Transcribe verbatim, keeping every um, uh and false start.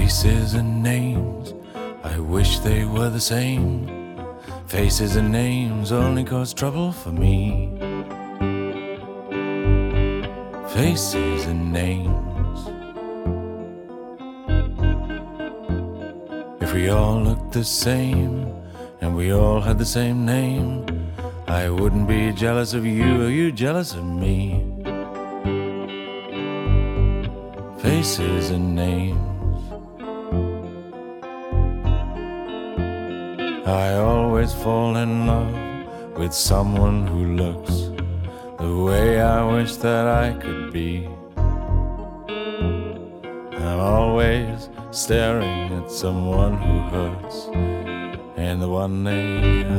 Faces and names, I wish they were the same. Faces and names only cause trouble for me. Faces and names. If we all looked the same and we all had the same name, I wouldn't be jealous of you or you jealous of me. Faces and names. I always fall in love with someone who looks the way I wish that I could be. I'm always staring at someone who hurts, and the one they